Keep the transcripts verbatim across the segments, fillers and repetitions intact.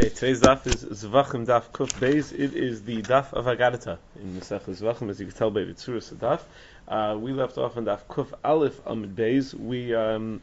Okay, today's daf is Zvachim Daf Kuf Beis. It is the daf of Agadata in Masech Zvachim, as you can tell by the Tzuras daf. Uh, we left off on daf Kuf Aleph Amid Beis. We um,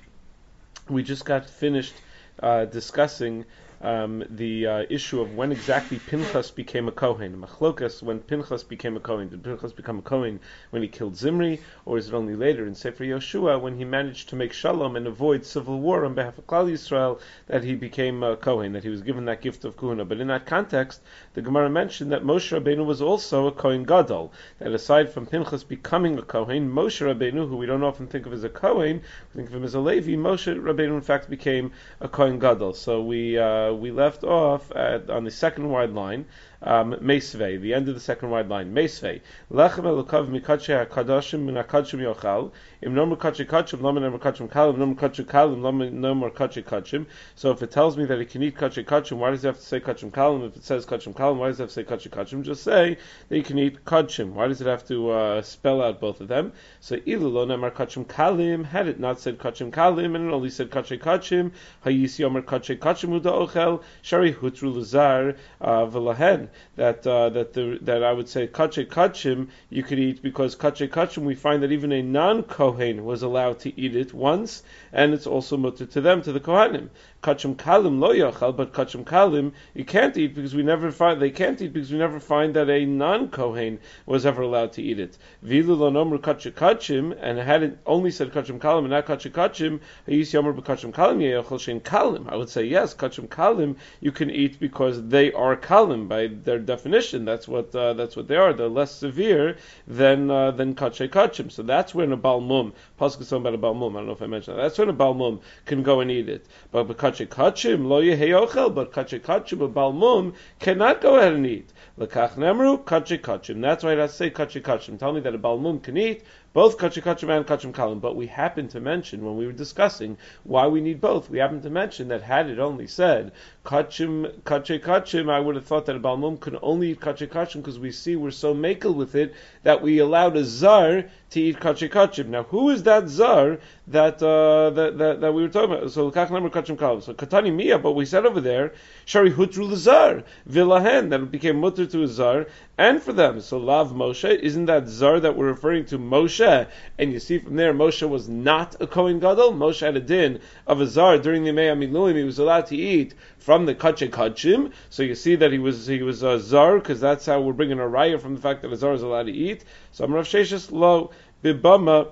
we just got finished uh, discussing um, the uh, issue of when exactly Pinchas became a Kohen. Machlokas, when Pinchas became a Kohen. Did Pinchas become a Kohen when he killed Zimri, or is it only later in Sefer Yoshua when he managed to make shalom and avoid civil war on behalf of Klal Yisrael that he became a Kohen, that he was given that gift of Kuhuna? But in that context, the Gemara mentioned that Moshe Rabbeinu was also a Kohen Gadol. That aside from Pinchas becoming a Kohen, Moshe Rabbeinu, who we don't often think of as a Kohen, we think of him as a Levi, Moshe Rabbeinu in fact became a Kohen Gadol. So we uh, we left off at, on the second wide line, um, Meisvei, the end of the second wide line, Meisvei. Lechem elokav mikatche hakadoshim min hakadshim yochal, im no merkatche kachim, lo no merkatchim kalim, no merkatche kalim, lo no merkatche kachim. So if it tells me that he can eat kachim kachim, why does it have to say kachim kalim? If it says kachim kalim, why does it have to say kachim kachim? Just say that you can eat kachim. Why does it have to uh, spell out both of them? So ilu lo nemar kachim kalim, had it not said kachim kalim, and it only said kachim kachim, hayisi omer kachim kachim uda ochel, shari hutru lazar v'lahen. That uh, that the that I would say kachim kachim you could eat, because kachim kachim we find that even a non-kohen was allowed to eat it once, and it's also mutter to them, to the kohanim. Kachim kalim lo yachal, but kachim kalim you can't eat because we never find they can't eat because we never find that a non-kohen was ever allowed to eat it. Vilu lo nomru kachim kachim, and had it only said kachim kalim and not kachim kachim, hayis yomer b'kachim kalim yechol shein kalim. I would say yes, kachim kalim you can eat because they are kalim by their definition. That's what uh, that's what they are. They're less severe than uh, than kachim kachim. So that's when a balmum, pasuk is talking about a balmum. I don't know if I mentioned that. That's when a balmum can go and eat it. But kachim kachim lo yehei ochel, but kachim kachim a balmum cannot go ahead and eat. Lekach nemru kachim kachim. That's why I say kachim kachim. Tell me that a balmum can eat both kachim kachim and kachim kalim. But we happen to mention when we were discussing why we need both, we happen to mention that had it only said kachim kachim kachim, I would have thought that a balmum could only eat kachim kachim because we see we're so makel with it that we allowed a zar to eat kachim kachim. Now, who is that zar that uh, that, that that we were talking about? So lekach nemru kachim kalim. So katani mia, but we said over there shari hutru l'zar vilahen, that it became mutter to a zar and for them. So lav Moshe, isn't that zar that we're referring to Moshe? And you see from there, Moshe was not a Kohen Gadol. Moshe had a din of a zar during the Mei HaMiluim. He was allowed to eat from the kachim kachim. So you see that he was he was a zar, because that's how we're bringing a raya from the fact that a zar is allowed to eat. So Amar Rav Sheshes lo bibama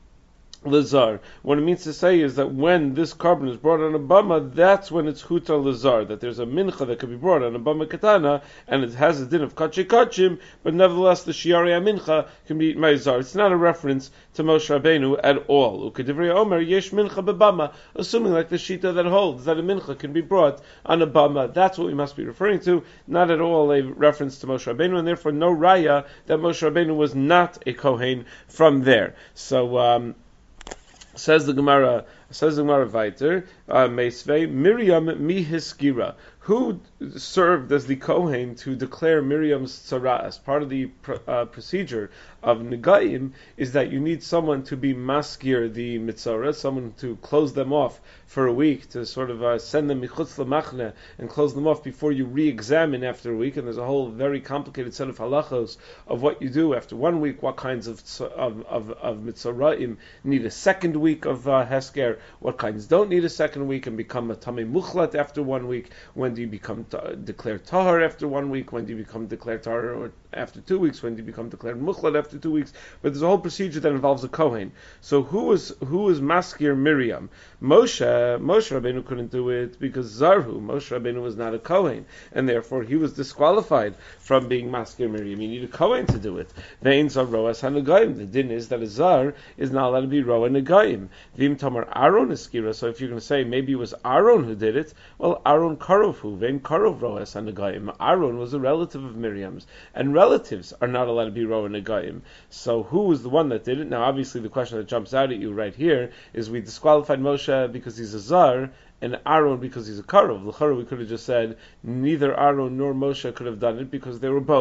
Lazar. What it means to say is that when this carbon is brought on a bama, that's when it's huta lazar, that there's a mincha that could be brought on a bama katana, and it has a din of kachim kachim, but nevertheless the shiari mincha can be eaten by zar. It's not a reference to Moshe Rabbeinu at all. Ukedivrei Omer yesh mincha bebama, assuming like the shita that holds that a mincha can be brought on a bama. That's what we must be referring to, not at all a reference to Moshe Rabbeinu, and therefore no raya that Moshe Rabbeinu was not a kohen from there. So. Um, Says the Gemara, says the Gemara Vayter, uh, Meisvei, Miriam mihiskira. Who served as the Kohen to declare Miriam's tzara? As part of the pr- uh, procedure of Negaim is that you need someone to be maskir the mitzvah, someone to close them off for a week, to sort of uh, send them michutz lamachne and close them off before you re-examine after a week. And there's a whole very complicated set of halachos of what you do after one week, what kinds of of of, of mitzvahim need a second week of uh, hesker, what kinds don't need a second week and become a tamei muchlat after one week. When do you become t- declared tahar after one week? When do you become declared tahar or after two weeks? When do you become declared muchlat after two weeks? But there's a whole procedure that involves a kohen. So who was who was maskir Miriam? Moshe. Moshe Rabbeinu couldn't do it because Zarhu, Moshe Rabbeinu was not a kohen, and therefore he was disqualified from being maskir Miriam. You need a kohen to do it. Vein zar roas hanegayim. The din is that a zar is not allowed to be roa negayim. Vim tamar Aaron iskira. So if you're going to say maybe it was Aaron who did it, well, Aaron karovhu vein karov roas hanegayim. Aaron was a relative of Miriam's, and relatives are not allowed to be roa negayim. So who was the one that did it? Now, obviously, the question that jumps out at you right here is we disqualified Moshe because he's a zar, and Aaron because he's a karov. L'chara, we could have just said neither Aaron nor Moshe could have done it because they were both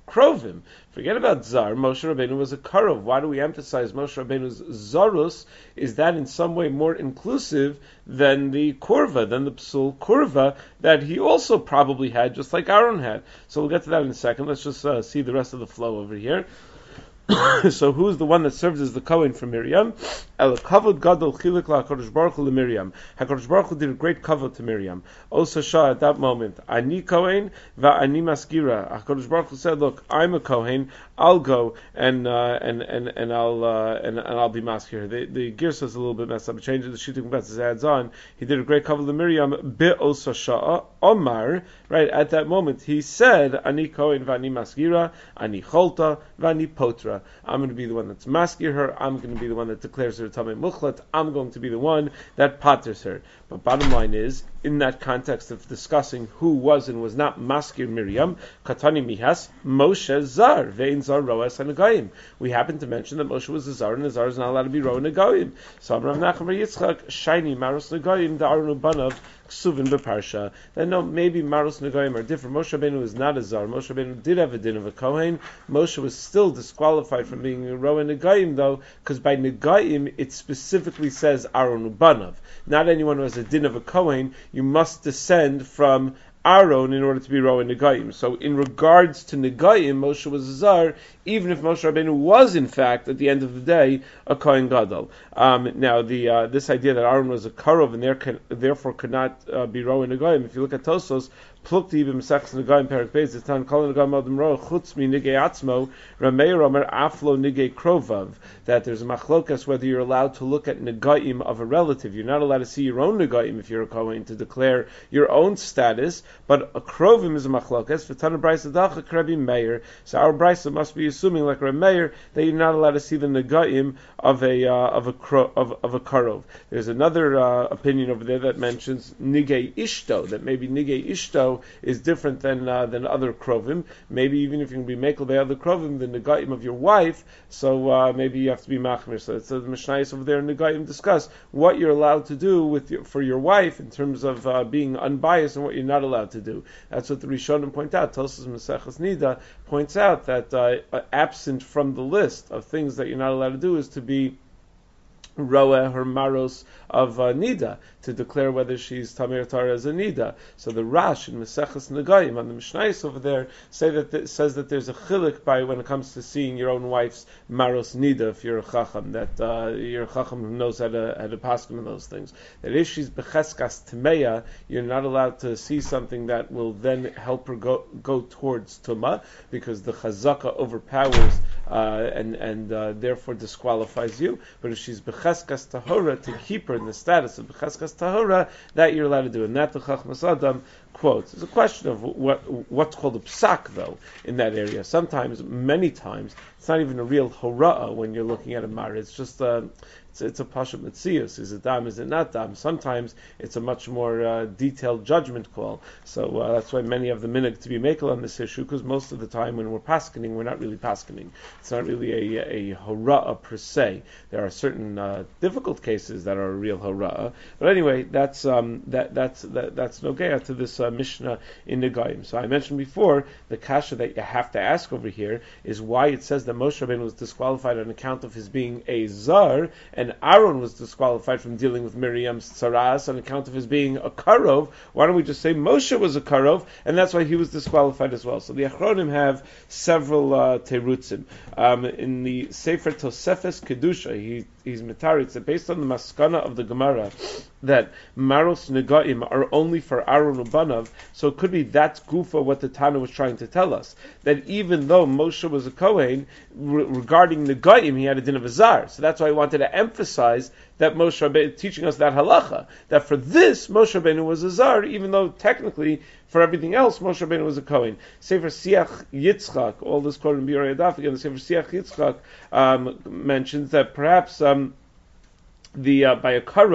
Krovim. Forget about Zar. Moshe Rabbeinu was a Karov. Why do we emphasize Moshe Rabbeinu's Zarus? Is that in some way more inclusive than the Kurva, than the Psul Kurva that he also probably had, just like Aaron had? So we'll get to that in a second. Let's just uh, see the rest of the flow over here. So who's the one that serves as the Kohen for Miriam? El kavod gadol chilik la HaKadosh Baruch Hu Miriam. HaKadosh Baruch Hu did a great kavod to Miriam. Also Shah at that moment, Ani Kohen va Ani Maskira. HaKadosh Baruch Hu said, look, I'm a Kohen, I'll go and uh, and and and I'll uh, and, and I'll be maskir. The the Girsa is a little bit messed up. Changing the shitting bets adds on. He did a great kavod to Miriam be Osa Shah Omar. Right at that moment, he said, Ani Kohen va Ani Maskira, Ani Cholta va Ani Potra. I'm going to be the one that's maskir her. I'm going to be the one that declares her tamei muchlat. I'm going to be the one that patters her. But bottom line is, in that context of discussing who was and was not maskir Miriam, Katani Mihas, Moshe Zar, Vein Zar Roas and Nagayim. We happen to mention that Moshe was a Zar, and a Zar is not allowed to be Ro and Nagayim. So Rav Nachman bar Yitzchak, Shiny Maros Nagayim, the Arnu Banav, Ksuvin beparsha. Then no, maybe Maros Nagayim are different. Moshe Rabbeinu is not a Zar. Moshe Rabbeinu did have a din of a Kohen. Moshe was still disqualified from being a Ro and Nagayim though, because by Nagayim it specifically says Aaron Ubanav. Not anyone who has a din of a Kohen, you must descend from Aaron in order to be Ro and Nagayim. So in regards to Nagayim, Moshe was a Zar, even if Moshe Rabbeinu was in fact, at the end of the day, a Kohen Gadol. Um, now, the uh, this idea that Aaron was a Karov and there can, therefore could not uh, be Ro and Nagayim, if you look at Tosos, Plukti b'Mesachas Nagayim Perek Beis, it's Tan Kol Nagayim Adam Ro Chutz Mi Nigei Atzmo Rameir Omer Aflo Nigei Krovav, that there's a machlokas whether you're allowed to look at Nagayim of a relative. You're not allowed to see your own Nagayim if you're a Kohen to declare your own status, but a Krovim is a machlokas. For Tana Brisa Dacha Krebi Meir, so our Brisa must be assuming like Rabbi Meir that you're not allowed to see the Nagayim of a uh, of a kro, of of a Karov. There's another uh, opinion over there that mentions Nigei Ishto, that maybe Nigei Ishto is different than uh, than other krovim. Maybe even if you can be mekel by other krovim, the negaim of your wife, so uh, maybe you have to be machmir. So it's the Mishnayos over there in negaim discuss what you're allowed to do with your, for your wife in terms of uh, being unbiased and what you're not allowed to do. That's what the Rishonim point out. Tosas Maseches Nida points out that uh, absent from the list of things that you're not allowed to do is to be Roeh her maros of uh, Nida, to declare whether she's Tamir Tara as a Nida. So the Rash in Maseches Nagayim on the Mishnayos over there say that th- says that there's a chilik by when it comes to seeing your own wife's maros Nida if you're a Chacham, that uh, you're a Chacham who knows how to, how to paskin in those things. That if she's Becheskas Tmeya, you're not allowed to see something that will then help her go, go towards Tumah, because the Chazaka overpowers uh, and, and uh, therefore disqualifies you. But if she's Becheskas Tahora, to keep her in the status of Becheskas Tahora, that you're allowed to do. And that the Chachmas Adam quotes. It's a question of what what's called a psak, though, in that area. Sometimes, many times, it's not even a real hora'ah when you're looking at a mar. It's just a, it's, it's a pasha metzius. Is it dam, is it not dam? Sometimes it's a much more uh, detailed judgment call. So uh, that's why many of the minhag to be makel on this issue, because most of the time when we're paskening, we're not really paskening. It's not really a, a hora'ah per se. There are certain uh, difficult cases that are a real hora'ah. But anyway, that's um, that that's that, that's nogea to this uh, Mishnah in Negayim. So I mentioned before, the kasha that you have to ask over here is why it says that Moshe Rabbeinu was disqualified on account of his being a Zar, and Aaron was disqualified from dealing with Miriam's tzaras on account of his being a Karov. Why don't we just say Moshe was a Karov, and that's why he was disqualified as well? So the Achronim have several uh, terutzim. Um, in the Sefer Tosefes Kedusha, he, he's metaritz that based on the maskana of the Gemara, that Maros Negaim are only for Aaron Ubanav, so it could be that's Gufa what the Tana was trying to tell us. That even though Moshe was a Kohen, re- regarding Negaim, he had a din of a Zar. So that's why I wanted to emphasize that Moshe Rabbeinu, teaching us that halacha, that for this, Moshe Rabbeinu was a Zar, even though technically, for everything else, Moshe Rabbeinu was a Kohen. Sefer Siach Yitzchak, all this quoted in Biur Yadaf, again, the Sefer Siach Yitzchak um, mentions that perhaps um, the uh, by a Karov,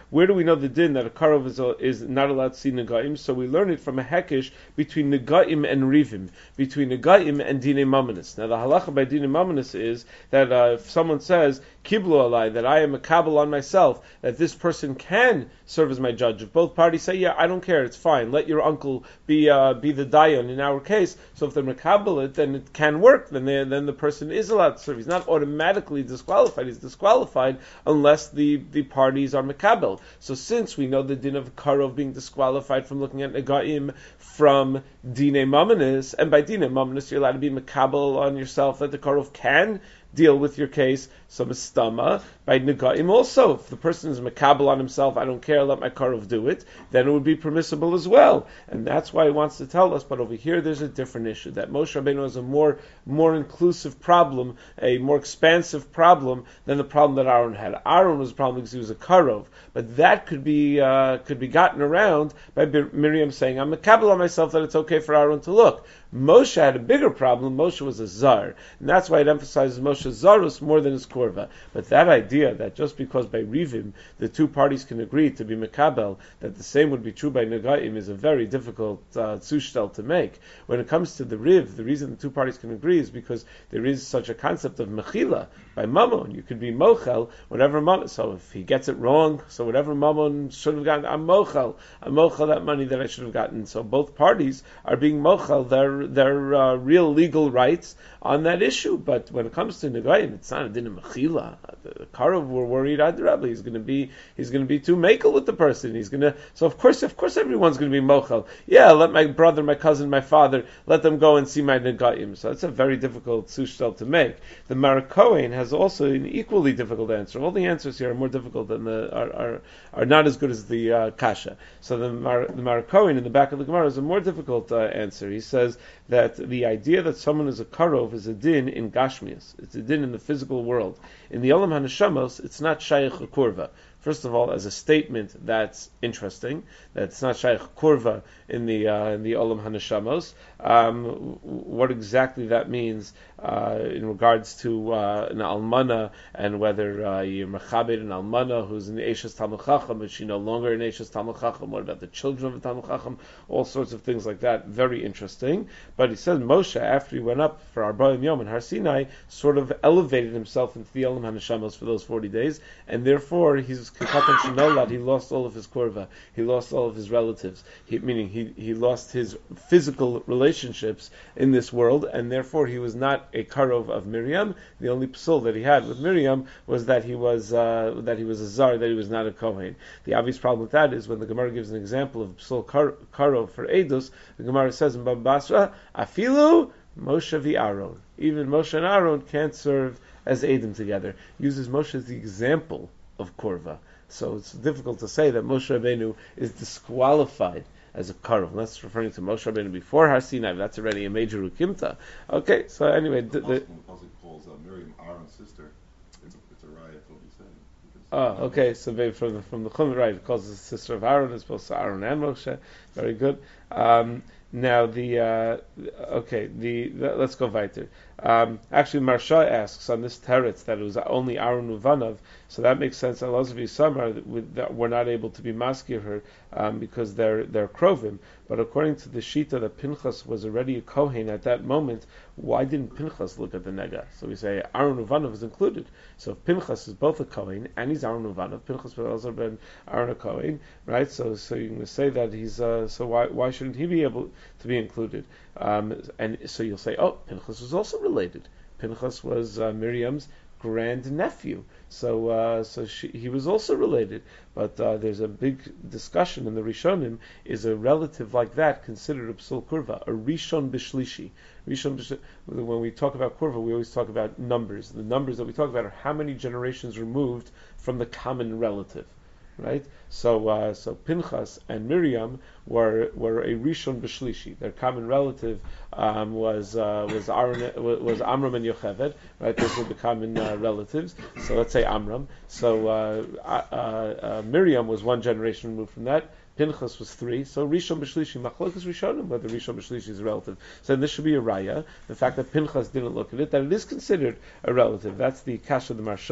Where do we know the din that a karov is, is not allowed to see negaim? So we learn it from a hekesh between negaim and rivim, between negaim and dine mamanis. Now the halacha by dine mamanis is that uh, if someone says kiblu alai, that I am a kabel on myself, that this person can serve as my judge. If both parties say, yeah, I don't care, it's fine, let your uncle be uh, be the dayan in our case. So if they're makabel it, then it can work. Then they, then the person is allowed to serve. He's not automatically disqualified. He's disqualified unless the, the parties are makabel. So since we know the din of karov being disqualified from looking at negaim from dine mamanis, and by dine mamanis you're allowed to be makabel on yourself that the karov can deal with your case, so mistama, by negaim also, if the person is makabel on himself, I don't care, let my karov do it, then it would be permissible as well. And that's why he wants to tell us, but over here there's a different issue, that Moshe Rabbeinu has a more, more inclusive problem, a more expansive problem than the problem that Aaron had. Aaron was a problem because he was a karov, but that could be, uh, could be gotten around by Miriam saying, I'm makabel on myself that it's okay for Aaron to look. Moshe had a bigger problem. Moshe was a zar, and that's why it emphasizes Moshe's zarus more than his korva. But that idea that just because by rivim the two parties can agree to be mekabel, that the same would be true by negaim, is a very difficult uh, zushtel to make. When it comes to the riv, the reason the two parties can agree is because there is such a concept of mechila by mammon. You could be mochel whatever mammon. So if he gets it wrong, so whatever mammon should have gotten, I'm mochel, I'm mochel that money that I should have gotten. So both parties are being mochel their their uh, real legal rights on that issue. But when it comes to negaim, it's not a din of mechila. The Karov were worried Adrabah, he's going to be he's going to be too makel with the person. He's going to so of course of course everyone's going to be mochel. Yeah, let my brother, my cousin, my father, let them go and see my negaim. So it's a very difficult sushtel to make. The Marakoin has also an equally difficult answer. All the answers here are more difficult than the are are, are not as good as the uh, kasha. So the Mar, the Marakoin in the back of the Gemara is a more difficult uh, answer. He says that the idea that someone is a karov is a din in Gashmias. It's a din in the physical world. In the Olam HaNeshamos, it's not shaykh kurva. First of all, as a statement, that's interesting. That's not shaykh kurva in the uh, in the Olam HaNeshamos. Um, what exactly that means uh, in regards to uh, an almana and whether uh, you're mechabed an almana who's in the Eishes Talmud Chacham, is she no longer in Eishes Talmud Chacham? What about the children of the Talmud Chacham? All sorts of things like that. Very interesting. But he says Moshe, after he went up for Arbaim Yom and Har Sinai, sort of elevated himself into the Olam HaNeshamos for those forty days, and therefore he's Katan Shenolad, he lost all of his korva, he lost all of his relatives, he, meaning he, he lost his physical relationships in this world, and therefore he was not a karov of Miriam. The only psul that he had with Miriam was that he was uh, that he was a zar, that he was not a kohen. The obvious problem with that is when the Gemara gives an example of psul kar, karov for Eidos, the Gemara says in Baba Basra, afilu Moshe vi Aaron. Even Moshe and Aaron can't serve as Eidim together. Uses Moshe as the example of korva. So it's difficult to say that Moshe Rabbeinu is disqualified as a karov. That's referring to Moshe Rabbeinu before Har Sinai. That's already a major ukimta. Okay, so anyway, the, the, the calls uh, Miriam Aaron's sister. It's, it's a riot. What he said. Oh, okay. So maybe from the from the Chum, right? It calls the sister of Aaron as opposed to Aaron and Moshe. Very good. Um, now the uh, okay. The, the let's go weiter. Um, actually, Marsha asks on this teretz that it was only Aaron Uvanav, so that makes sense. Elazar Samar that we're not able to be maskir her um, because they're they're krovim. But according to the shita that Pinchas was already a kohen at that moment, why didn't Pinchas look at the nega? So we say Aaron Uvanav is included. So if Pinchas is both a kohen and he's Aaron Uvanav, Pinchas would also been Aaron a kohen, right? So so you're going to say that he's uh, so why why shouldn't he be able to be included? Um, and so you'll say, oh, Pinchas was also related. Pinchas was uh, Miriam's grand nephew, so uh, so she, he was also related. But uh, there's a big discussion in the Rishonim: is a relative like that considered a psul kurva, a rishon b'shlishi? Rishon b'shlishi. When we talk about kurva, we always talk about numbers. The numbers that we talk about are how many generations removed from the common relative. Right, so uh, so Pinchas and Miriam were were a rishon b'shlishi. Their common relative um, was uh, was Aaron, was Amram and Yocheved. Right, those were the common uh, relatives. So let's say Amram. So uh, uh, uh, Miriam was one generation removed from that. Pinchas was three, so Rishon B'Shlishi, Machlokas Rishonim, whether Rishon B'Shlishi is a relative. So this should be a raya, the fact that Pinchas didn't look at it, that it is considered a relative. That's the Kasha the Marsha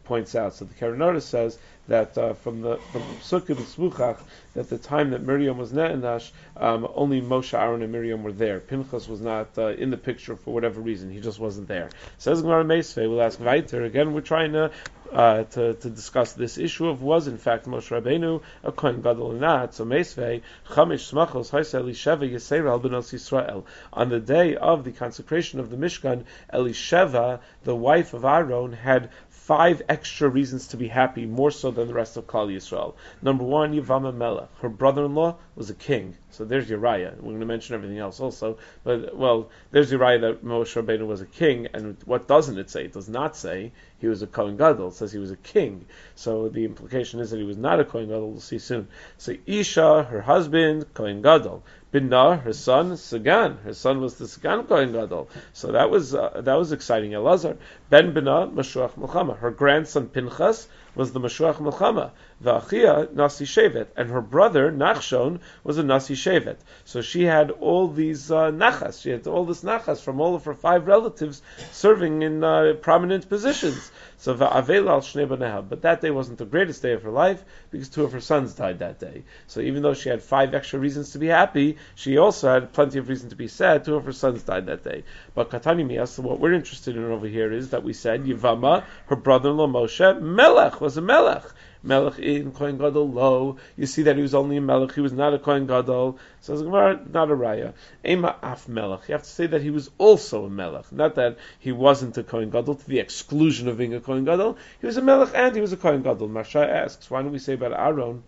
points out. So the Karanara says that uh, from the from Sukkot Smuchach, that the time that Miriam was Ne'enash, um, only Moshe, Aaron, and Miriam were there. Pinchas was not uh, in the picture for whatever reason; he just wasn't there. Says Gemara Meisvei, we'll ask Weiter again. We're trying to, uh, to to discuss this issue of was in fact Moshe Rabbeinu a Kohen Gadol or not. So Meisvei Chamish Smachos Haisa Elisheva Yisrael Benos Yisrael. On the day of the consecration of the Mishkan, Elisheva, the wife of Aaron, had five extra reasons to be happy, more so than the rest of Klal Yisrael. Number one, Yivama Melech. Her brother-in-law was a king. So there's Uriah. We're going to mention everything else also. But, well, there's Uriah that Moshe Rabbeinu was a king. And what doesn't it say? It does not say he was a Kohen Gadol. It says he was a king. So the implication is that he was not a Kohen Gadol. We'll see soon. So Isha, her husband, Kohen Gadol. Binah, her son, Sagan. Her son was the Sagan Kohen Gadol. So that was uh, that was exciting. Elazar. Ben Binah, Mashuach Milchama. Her grandson Pinchas was the Mashuach Milchama. Va'achia, Nasi Shevet. And her brother, Nachshon, was a Nasi Shevet. So she had all these uh, nachas. She had all this nachas from all of her five relatives serving in uh, prominent positions. So va'avel al shnei baneha. But that day wasn't the greatest day of her life because two of her sons died that day. So even though she had five extra reasons to be happy, she also had plenty of reason to be sad. Two of her sons died that day. But Katani Miyas, so what we're interested in over here is that we said Yivama, her brother-in-law Moshe, Melech, was a Melech. Melech in Kohen Gadol lo. You see that he was only a Melech. He was not a Kohen Gadol. So it's not a Raya. Ema af Melech. You have to say that he was also a Melech. Not that he wasn't a Kohen Gadol to the exclusion of being a Kohen Gadol. He was a Melech and he was a Kohen Gadol. Marsha asks, why don't we say about Aaron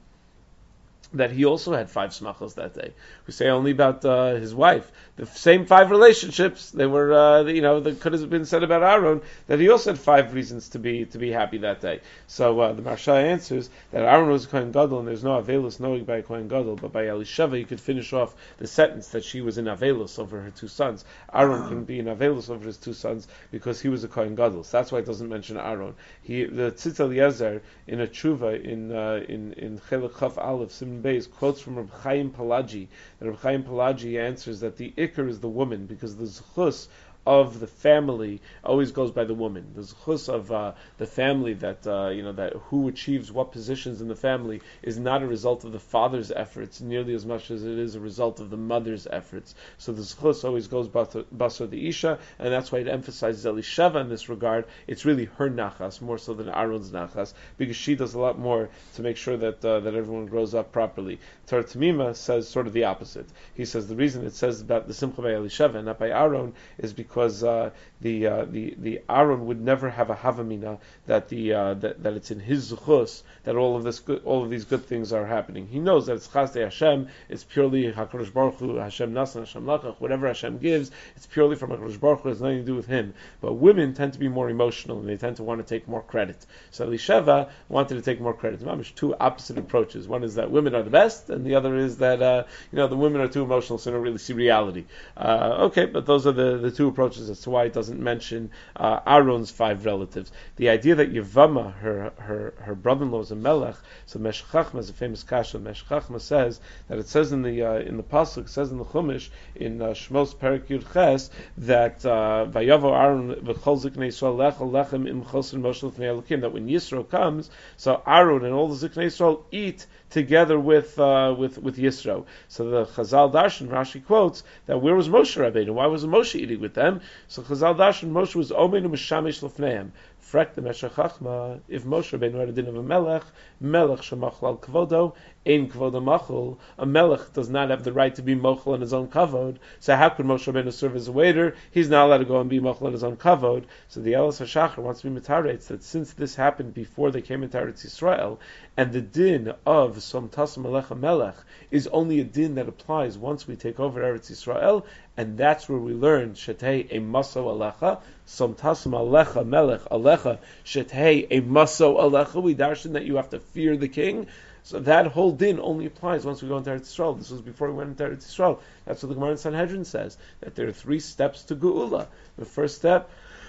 that he also had five smachos that day? We say only about uh, his wife. The same five relationships, they were, uh, you know, that could have been said about Aaron, that he also had five reasons to be to be happy that day. So uh, the Marsha answers that Aaron was a Kohen Gadol, and there's no Avelus knowing by a Kohen Gadol, but by Elisheva you could finish off the sentence that she was in Avelus over her two sons. Aaron couldn't be in Avelus over his two sons because he was a Kohen Gadol. So that's why it doesn't mention Aaron. He, the Tzitz Eliezer in a tshuva in uh, in in Chelek Chaf Aleph Simon Beis quotes from Reb Chaim Pelagi. And Reb Chaim Pelagi answers that the Iker is the woman because the Zechus of the family always goes by the woman. The zechus of uh, the family that uh, you know that who achieves what positions in the family is not a result of the father's efforts nearly as much as it is a result of the mother's efforts. So the zechus always goes basar the isha, and that's why it emphasizes Elisheva in this regard. It's really her nachas more so than Aaron's nachas because she does a lot more to make sure that uh, that everyone grows up properly. Tar Tamima says sort of the opposite. He says the reason it says about the simcha by Elisheva and not by Aaron is because Because uh, the uh, the the Aaron would never have a havamina that the uh, that, that it's in his zuchus that all of this good, all of these good things are happening. He knows that it's chasdei Hashem. It's purely Hakadosh Baruch Hu, Hashem Nasan, Hashem Lakach. Whatever Hashem gives, it's purely from Hakadosh Baruch Hu. It has nothing to do with him. But women tend to be more emotional and they tend to want to take more credit. So Elisheva wanted to take more credit. There's two opposite approaches. One is that women are the best, and the other is that uh, you know the women are too emotional, so they don't really see reality. Uh, okay, but those are the, the two approaches as to why it doesn't mention uh, Aaron's five relatives. The idea that Yevama, her her her brother-in-law, is a melech. So Meshech Chachma is a famous kasha. Meshech Chachma says that it says in the uh, in the pasuk, it says in the Chumash in uh, Shmos Perek Yud Ches that Vayavo Aaron v'chol ziknei Yisrael lechol lechem im chosin moshel l'fnei Elokim, that when Yisro comes, so Aaron and all the ziknei Yisrael eat together with uh, with with Yisro. So the Chazal Darshan Rashi quotes that where was Moshe Rabbeinu? Why was Moshe eating with them? So Chazal Darshan Moshe was Omeinu Mishamish Lefneim. Frek the Meshech Chachma, if Moshe Rabbeinu had a din of a melech, melech shemachal kvodo, ein kvodo machul. A melech does not have the right to be mochel on his own kavod. So how could Moshe Rabbeinu serve as a waiter? He's not allowed to go and be mochel on his own kavod. So the Elas HaShachar wants to be mitaretz that since this happened before they came into Eretz Yisrael, and the din of som tasam alecha melech is only a din that applies once we take over Eretz Yisrael, and that's where we learn shetei a maso alecha, som tasam alecha melech alecha shetei a maso alecha. We darshan that you have to fear the king. So that whole din only applies once we go into Eretz Yisrael. This was before we went into Eretz Yisrael. That's what the Gemara in Sanhedrin says, that there are three steps to Geula. The first step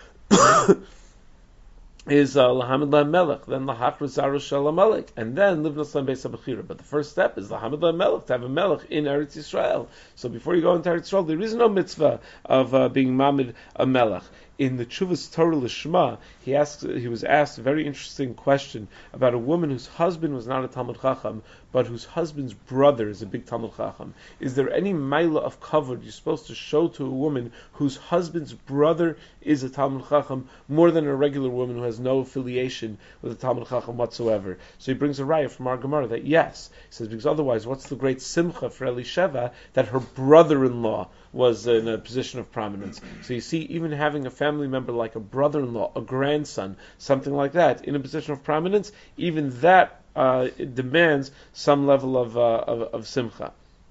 is Lahamid uh, Melech, then Lahachru Zaru Shel Melech, and then Livnas Lam Beis HaBechira. But the first step is Lahamid Melech, to have a Melech in Eretz Yisrael. So before you go into Eretz Yisrael, there is no mitzvah of uh, being Mamid a Melech. in the Chuvas Torah Lishma, he asked, he was asked a very interesting question about a woman whose husband was not a Talmud Chacham, but whose husband's brother is a big Talmud Chacham. Is there any maila of kavod you're supposed to show to a woman whose husband's brother is a Talmud Chacham more than a regular woman who has no affiliation with a Talmud Chacham whatsoever? So he brings a raya from our Gemara that yes, he says, because otherwise, what's the great simcha for Elisheva that her brother-in-law was in a position of prominence? So you see, even having a family member like a brother-in-law, a grandson, something like that, in a position of prominence, even that uh, it demands some level of, uh, of, of simcha.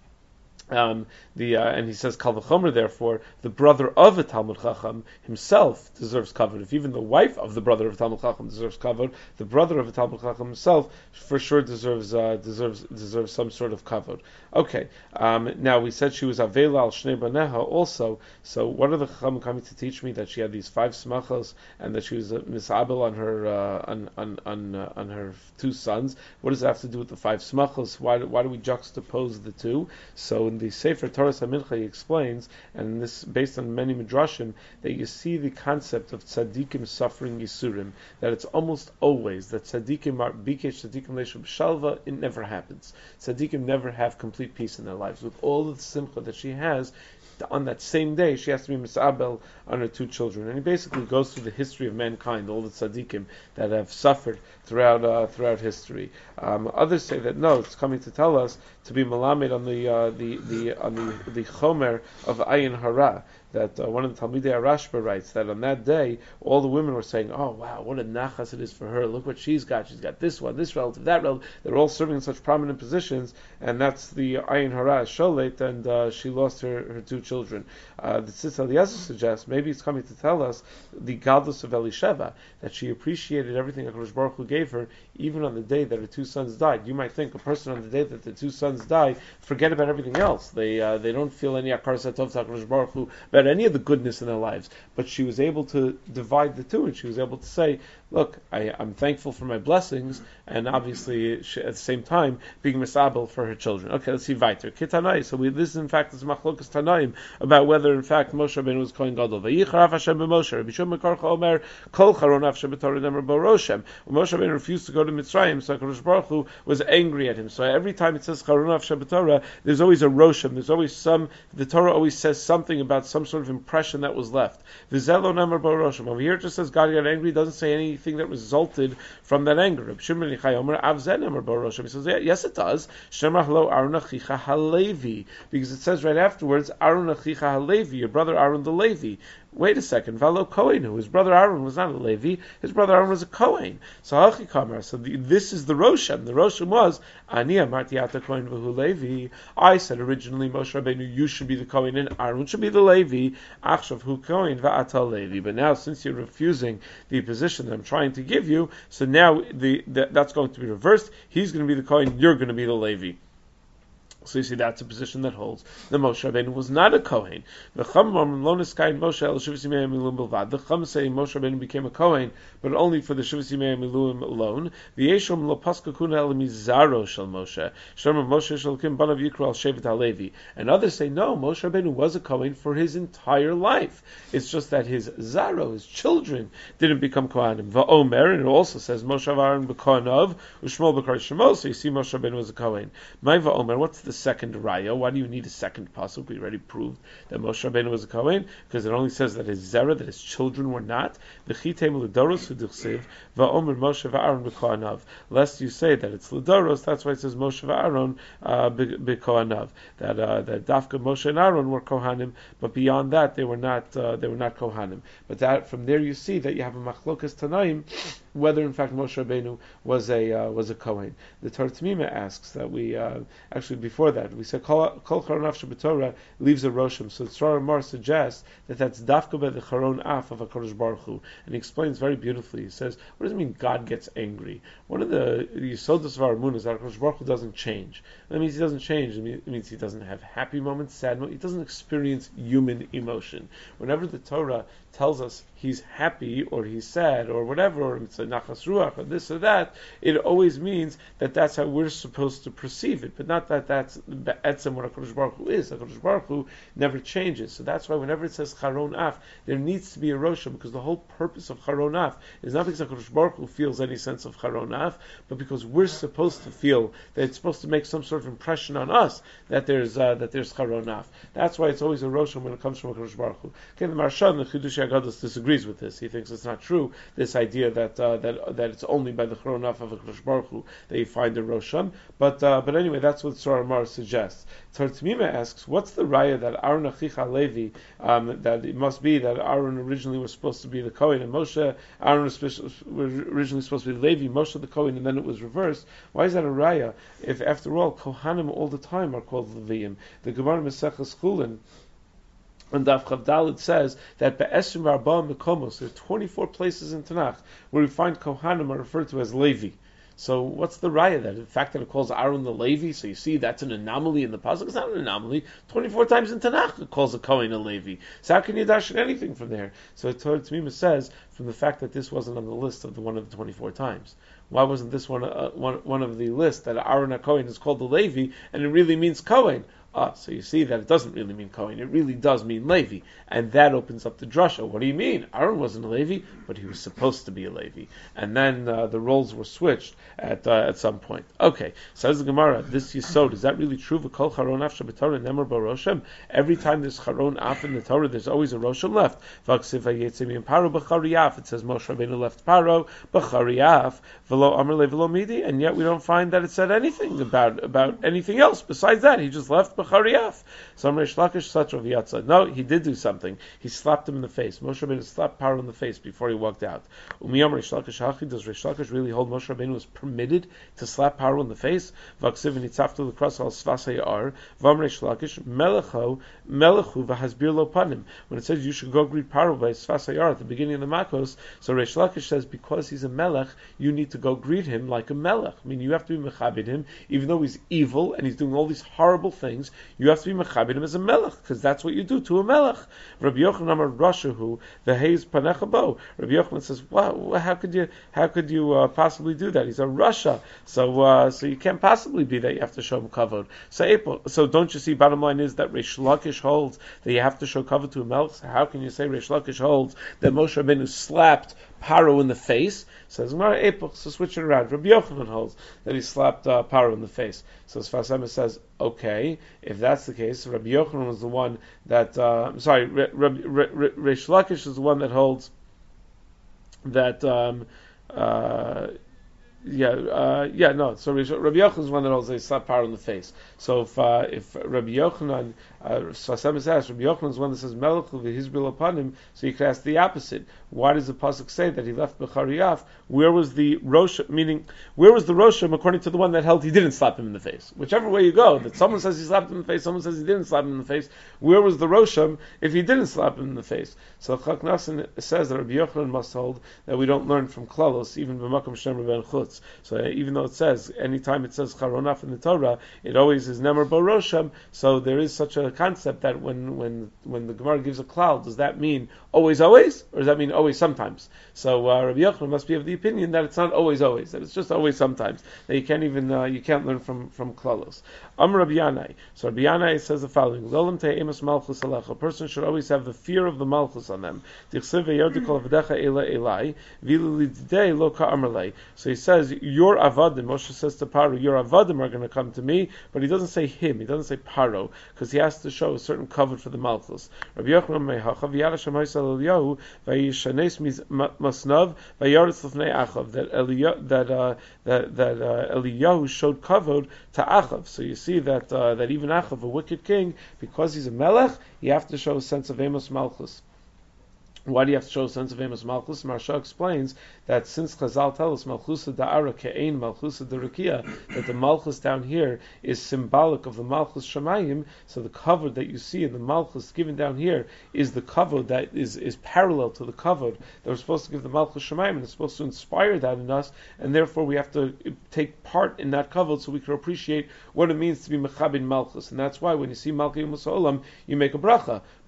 Um, the uh, and he says Kal v'chomer, therefore the brother of a Talmud Chacham himself deserves kavod. If even the wife of the brother of a Talmud Chacham deserves kavod, the brother of a Talmud Chacham himself for sure deserves uh, deserves deserves some sort of kavod. Okay, um, now we said she was avela al shnei baneha also. So what are the Chacham coming to teach me? That she had these five smachos and that she was uh, misabel on her uh, on on on, uh, on her two sons. What does that have to do with the five smachos? Why why do we juxtapose the two? So in the Sefer Torah Mincha, he explains, and this based on many midrashim, that you see the concept of tzaddikim suffering yisurim, that it's almost always that tzaddikim are bikesh tzaddikim leishu b'shalva. It never happens. Tzaddikim never have complete peace in their lives. With all the simcha that she has, on that same day, she has to be misabel on her two children. And he basically goes through the history of mankind, all the tzaddikim that have suffered throughout uh, throughout history. Um, others say that no, it's coming to tell us to be malamed on the uh, the the on the the chomer of ayin hara. That uh, one of the Talmidei Arashba writes that on that day, all the women were saying, "Oh wow, what a nachas it is for her! Look what she's got. She's got this one, this relative, that relative. They're all serving in such prominent positions, and that's the ayin hara sholet, and uh, she lost her, her two children." Uh, the Tzitz Eliezer suggests maybe it's coming to tell us the gadlus of Elisheva, that she appreciated everything HaKadosh Baruch Hu gave her, even on the day that her two sons died. You might think a person on the day that the two sons die, forget about everything else. They uh, they don't feel any akar satov to HaKadosh Baruch Hu about any of the goodness in their lives. But she was able to divide the two, and she was able to say, look, I, I'm thankful for my blessings, and obviously she, at the same time being misabel for her children. Okay, let's see weiter. Kitanai. So we, this in fact is machlokas tanaim about whether in fact Moshe Rabbeinu was Kohen Gadol. Vayicharaf Hashem b'Moshe. Rabbi Shimon Karcha Omer Kol Charon Hashem b'Torah Nemer Boroshem. When Moshe Rabbeinu refused to go to Mitzrayim, so HaKadosh Baruch Hu was angry at him. So every time it says Charon Hashem b'Torah, there's always a Roshem. There's always some. The Torah always says something about some sort of impression that was left. V'Zelo Nemer Boroshem. Over here it just says God got angry. It doesn't say anything that resulted from that anger. Rabbi Shimon Yochai Omer Av Zeh Nemer Boroshem. He says, yeah, yes, it does. Shemach lo Aaron Achicha Halevi, because it says right afterwards Aaron Achicha Halevi, your brother Aaron the Levi. Wait a second, Valo Kohen, who his brother Aaron was not a Levi, his brother Aaron was a Kohen. So Hachi Kamar, so the, this is the Roshem. The Roshem was Ani Amarti Ata Kohen v'hu Levi. I said originally Moshe Rabbeinu, you should be the Kohen and Aaron should be the Levi. Achshav hu Kohen v'ata Levi. But now since you're refusing the position that I'm trying to give you, so now the, the that's going to be reversed. He's going to be the Kohen, you're going to be the Levi. So you see, that's a position that holds. The Moshe Rabbeinu was not a Kohen. The Chum say Moshe Rabbeinu became a Kohen, but only for the Shivas Yimei Miluim alone. The Yeshom lo paska kuna el mizaro shel Moshe. Shlomo Moshe shel kim banav yikra al shevet halevi. And others say no, Moshe Rabbeinu was a Kohen for his entire life. It's just that his zaro, his children, didn't become Kohanim. Va'omer, and it also says Moshe Aaron b'Kohanav u'Shmuel b'Kar Shemo. So you see, Moshe Rabbeinu was a Kohen. My Va'omer, what's the second raya? Why do you need a second pasuk? We already proved that Moshe Rabbeinu was a Kohen, because it only says that his zera, that his children were not. V'chitem l'doros v'dichsiv va'omer Moshe v'Aaron b'Kohanav. Lest you say that it's l'doros, that's why it says Moshe v'Aaron uh, b'Kohanav. That uh, that Dafka Moshe and Aaron were Kohanim, but beyond that they were not uh, they were not Kohanim. But that from there you see that you have a machlokas tanaim whether in fact Moshe Rabbeinu was a uh, was a Kohen. The Torah T'mima asks that we uh, actually before that we said Kol Charon Af Shebetorah leaves a Roshim. So the Tzror Mar suggests that that's Dafka by the Charon Af of HaKadosh Baruch Hu, and he explains very beautifully. He says, what does it mean God gets angry? One of the Yisodos of our Amun is that HaKadosh Baruch Hu doesn't change. That means he doesn't change. It means he doesn't have happy moments, sad moments. He doesn't experience human emotion. Whenever the Torah tells us he's happy or he's sad or whatever, or it's a a nachas ruach or this or that, it always means that that's how we're supposed to perceive it, but not that that's etzem what HaKadosh Baruch Hu is. HaKadosh Baruch Hu never changes. So that's why whenever it says charon af, there needs to be a rosha, because the whole purpose of charon af is not because HaKadosh Baruch Hu feels any sense of charon af, but because we're supposed to feel that it's supposed to make some sort of impression on us that there's uh, that there's charon af. That's why it's always a rosha when it comes from HaKadosh Baruch Hu. Okay, the Marshan, the Chidushei HaGadol, disagrees with this. He thinks it's not true, this idea that uh, that that it's only by the charon af of HaKadosh Baruch Hu that you find the rosham. But uh, but anyway, that's what Tzor Amar suggests. Tartamima asks, what's the raya that Aaron Achicha Levi, um, that it must be that Aaron originally was supposed to be the Kohen, and Moshe, Aaron was originally supposed to be Levi, Moshe the Kohen, and then it was reversed. Why is that a raya? If after all, Kohanim all the time are called Leviim. The Gemara Maseches Chulin, and Daf Chav Daled says that Be'esrim Arba'ah Mekomos, there are twenty-four places in Tanakh where we find Kohanim are referred to as Levi. So what's the raya that the fact that it calls Aaron the Levi? So you see that's an anomaly in the pasuk. It's not an anomaly. Twenty-four times in Tanakh it calls a Kohen a Levi. So how can you dash anything from there? So Torah T'mima says from the fact that this wasn't on the list of the one of the twenty-four times. Why wasn't this one uh, one one of the list that Aaron a Kohen is called the Levi and it really means Kohen? Ah, so you see that it doesn't really mean Kohen, it really does mean Levi. And that opens up the drasha. What do you mean? Aaron wasn't a Levi, but he was supposed to be a Levi. And then uh, the roles were switched at uh, at some point. Okay, says the Gemara, this Yisod, is that really true? V'kol charon af shebetorah nemar bo roshem. Every time there's charon af in the Torah, there's always a roshem left. V'aksiv hayetzim yim paro b'chariaf. It says Moshe Rabbeinu left paro b'chariaf v'lo amar le v'lo midi, and yet we don't find that it said anything about about anything else besides that. He just left b'chariaf. So Reish Lakish Satra v'yatza. No, he did do something. He slapped him in the face. Moshe Rabbeinu slapped Paro in the face before he walked out. Umiyam Reish Lakish Hachi, does Reish Lakish really hold Moshe Rabbeinu was permitted to slap Paro in the face? V'aksiv v'nitzaftu l'kras al svas hayar. V'am Reish Lakish melecho melechu v'hasbir lo panim. When it says you should go greet Paro by svas hayar at the beginning of the Makos, so Reish Lakish says because he's a melech, you need to go greet him like a melech. I mean, you have to be mechabed him, even though he's evil and he's doing all these horrible things. You have to be mechabed him as a melech, because that's what you do to a melech. Rabbi Yochanan Amar Rashahu v'heiz panecha bo. Rabbi Yochanan says, "Wow, how could you, how could you uh, possibly do that? He's a Rasha, so uh, so you can't possibly be that. You have to show him kavod." So, so don't you see? Bottom line is that Reish Lakish holds that you have to show kavod to a melech. So how can you say Reish Lakish holds that Moshe Rabbeinu slapped Paro in the face? Says Gemara Epoch, so switch it around. Rabbi Yochanan holds that he slapped uh, Paro in the face. So Sfas Emes says, okay, if that's the case, Rabbi Yochanan was the one that, uh, I'm sorry, Rabbi Reish Lakish is the one that holds that, um, uh, yeah, uh, yeah, no. So Rabbi Yochanan is one that holds they slap Paro in the face. So if uh, if Rabbi Yochanan, Sfas Emes asks, Rabbi Yochanan is one that says Melech v'hizbil upon him, so you could ask the opposite. Why does the pasuk say that he left b'chariaf? Where was the rosham? Meaning, where was the rosham according to the one that held he didn't slap him in the face? Whichever way you go, that someone says he slapped him in the face, someone says he didn't slap him in the face. Where was the rosham if he didn't slap him in the face? So Chak Nasan says that Rabbi Yochanan must hold that we don't learn from Klalos, even b'makom shem ben chutz. So uh, even though it says anytime it says charonaf in the Torah, it always is nemer bo rosham. So there is such a concept that when when when the Gemara gives a klal, does that mean always always, or does that mean always sometimes? So uh, Rabbi Yochanan must be of the opinion that it's not always always, that it's just always sometimes. That you can't even uh, you can't learn from from klalos. Am Rabbi Yanai. So Rabbi Yanai says the following: Lolam te'emus malchus alech. A person should always have the fear of the malchus on them. Dichsev ve'yardu kol avadecha ela elai v'ili lidei lo ka'amarlei. So he says your avadim. Moshe says to Paro, your avadim are going to come to me, but he doesn't say him. He doesn't say Paro because he has to show a certain cover for the malchus. Rabbi Yochanan mehachav v'yalash hamoisel Eliyahu v'yishanes masnav v'yaretz l'fnei Achav, that Eliyahu that uh, that that uh, Eliyahu showed kavod to Achav. So you see that uh, that even Achav, a wicked king, because he's a melech, you have to show a sense of amos malchus. Why do you have to show a sense of Amos Malchus? Marsha explains that since Chazal tell us Malchusa da'ara ke'ein Malchusa da'rakia, that the Malchus down here is symbolic of the Malchus Shamayim, so the kavod that you see in the Malchus given down here is the kavod that is, is parallel to the kavod that we're supposed to give the Malchus Shamayim, and it's supposed to inspire that in us, and therefore we have to take part in that kavod so we can appreciate what it means to be Mechabin Malchus. And that's why when you see Malchus Olam, you make a bracha.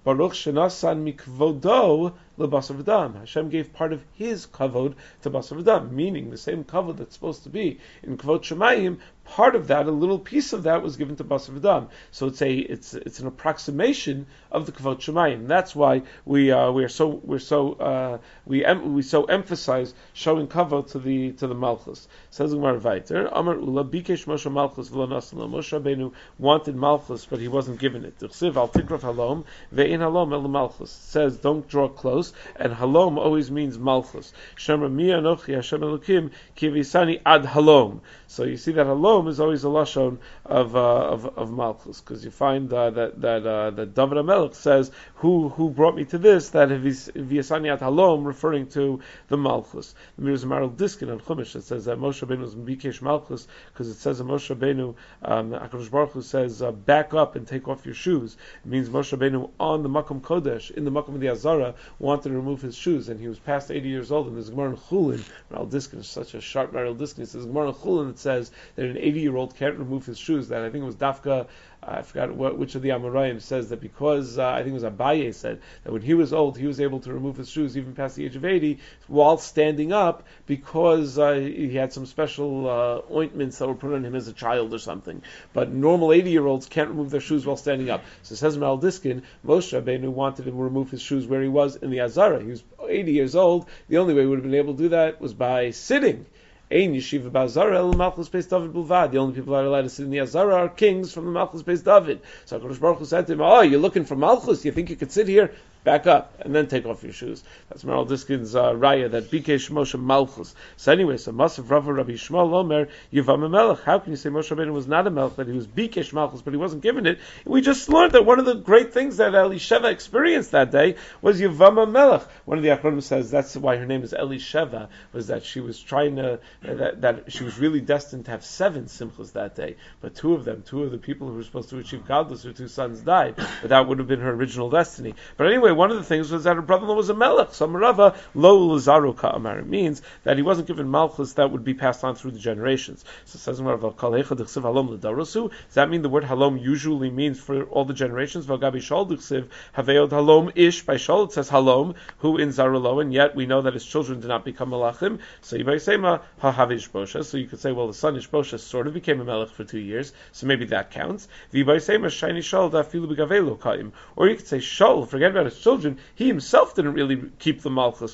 Baruch shenasan mikvodo lebasar v'dam. Hashem gave part of His kavod to basar v'dam, meaning the same kavod that's supposed to be in kvod shemayim. Part of that, a little piece of that, was given to basar v'dam. So it's a it's it's an approximation of the kvod shemayim. That's why we uh, we are so we're so uh, we em- we so emphasize showing kavod to the to the malchus. Says Gemara Vayter, Amar Ula bikesh Moshe malchus v'lo nasan lo. Moshe Rabbeinu wanted malchus, but he wasn't given it. D'chsiv al tikraf halom ve'in halom el malchus. Says don't draw close, and halom always means malchus. Shema mi anochi Hashem Elokim ki visani ad halom. So you see that halom is always a lashon of uh, of, of malchus, because you find uh, that that uh, that David HaMelech says, "Who who brought me to this?" That v'yasani at halom, referring to the malchus. There's a Maral Diskin on Chumash that says that Moshe Rabbeinu was bikesh malchus, because it says that Moshe Rabbeinu, um, HaKadosh Baruch Hu says, uh, "Back up and take off your shoes." It means Moshe Rabbeinu on the Makom Kodesh, in the Makom of the Azara, wanted to remove his shoes, and he was past eighty years old. And there's a Gemara in Chulin, Maral Diskin is such a sharp Maral Diskin. It says Gemara in Chulin that says that an eighty-year-old can't remove his shoes. That I think it was Dafka, uh, I forgot what, which of the Amoraim says that because uh, I think it was Abaye said that when he was old, he was able to remove his shoes even past the age of eighty while standing up, because uh, he had some special uh, ointments that were put on him as a child or something. But normal eighty-year-olds can't remove their shoes while standing up. So it says Maral Diskin, Moshe Rabbeinu wanted him to remove his shoes where he was in the Azara. He was eighty years old. The only way he would have been able to do that was by sitting. Ein yeshiva ba'azara el malchus beis David bulvad. The only people that are allowed to sit in the Azara are kings from the malchus beis David. So HaKadosh Baruch Hu said to him, "Oh, you're looking for malchus? You think you could sit here? Back up and then take off your shoes." That's Maral Diskin's uh, raya, that bikesh Moshe malchus. So anyway, so Masav Rava Rabbi Shmuel Omer Yivam Melech. How can you say Moshe Rabbeinu was not a melech, that he was bikesh malchus, but he wasn't given it? We just learned that one of the great things that Elisheva experienced that day was Yivam Melech. One of the Achronim says that's why her name is Elisheva, was that she was trying to uh, that, that she was really destined to have seven simchas that day, but two of them, two of the people who were supposed to achieve godless, her two sons died, but that would have been her original destiny. But anyway, one of the things was that her brother-in-law was a melech. So Marava lo lazaru ka'amar. It means that he wasn't given malchus that would be passed on through the generations. So it says Marava kalecha d'chsiv halom l'darosu. Does that mean the word halom usually means for all the generations? V'agabi shol d'chsiv haveod halom ish. By shol it says halom, who in zarulo, and yet we know that his children did not become melachim. So you may say ma hahavish bosha. So you could say, well, the son Ishbosha sort of became a melech for two years, so maybe that counts. V'yibay say ma shayni shol da'afilu b'gavelo ka'im. Or you could say shol, forget about his children, he himself didn't really keep the malchus.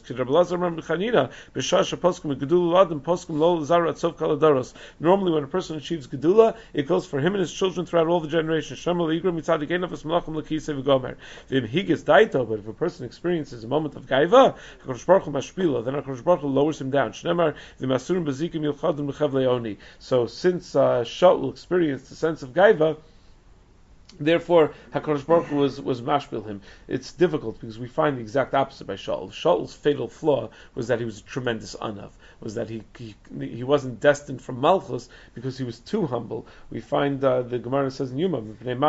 Normally when a person achieves gedula, it goes for him and his children throughout all the generations. But if a person experiences a moment of gaiva, then HaKadosh Baruch Hu lowers him down. So since uh, Shaul experienced the sense of gaiva, therefore, HaKadosh Baruch Hu was, was mashpil him. It's difficult because we find the exact opposite by Shaul. Shaul's fatal flaw was that he was a tremendous anav, was that he he, he wasn't destined for malchus because he was too humble. We find uh, the Gemara says in Yuma,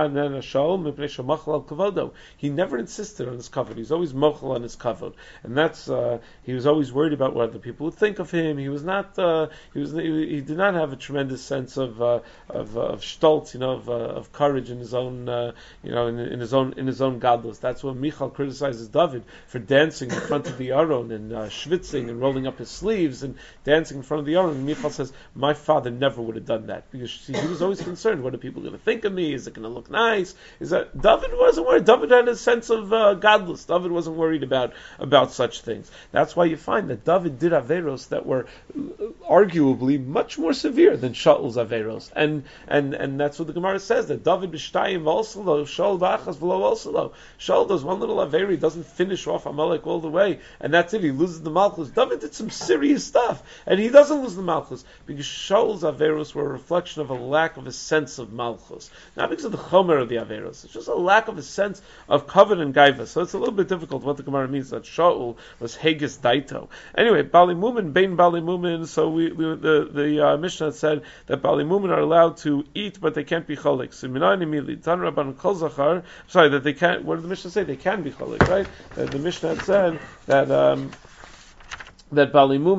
he never insisted on his kavod. He was always mochel on his kavod, and that's uh, he was always worried about what other people would think of him. He was not uh, he was he, he did not have a tremendous sense of uh, of, uh, of stolz, you know, of, uh, of courage in his own uh, you know in, in his own in his own godless. That's when Michal criticizes David for dancing in front of the Aron and uh, schwitzing and rolling up his sleeves and dancing in front of the Aron. And Michal says, "My father never would have done that because see, he was always concerned. What are people going to think of me? Is it going to look nice? Is that David wasn't worried? David had a sense of uh, godless. David wasn't worried about about such things. That's why you find that David did averos that were arguably much more severe than Shaul's averos, and and and that's what the Gemara says, that David b'shtayim also Shaul b'achas v'lo also. Shaul does one little averi, doesn't finish off Amalek all the way, and that's it. He loses the malchus. David did some serious stuff, and he doesn't lose the malchus because Shaul's averos were a reflection of a lack of a sense of malchus, not because of the chomer of the averos. It's just a lack of a sense of kavod and gaiva. So it's a little bit difficult what the Gemara means that Shaul was Hegis Daito. Anyway, Bali Mumin, Bein Bali Mumin. So we, we the the uh, Mishnah said that Bali Mumin are allowed to eat, but they can't be cholik. So Minayni Mili Tan Rabban Kol Zachar. Sorry, that they can't. What did the Mishnah say? They can be cholik, right? Uh, the Mishnah said that. Um, that Bali Mumin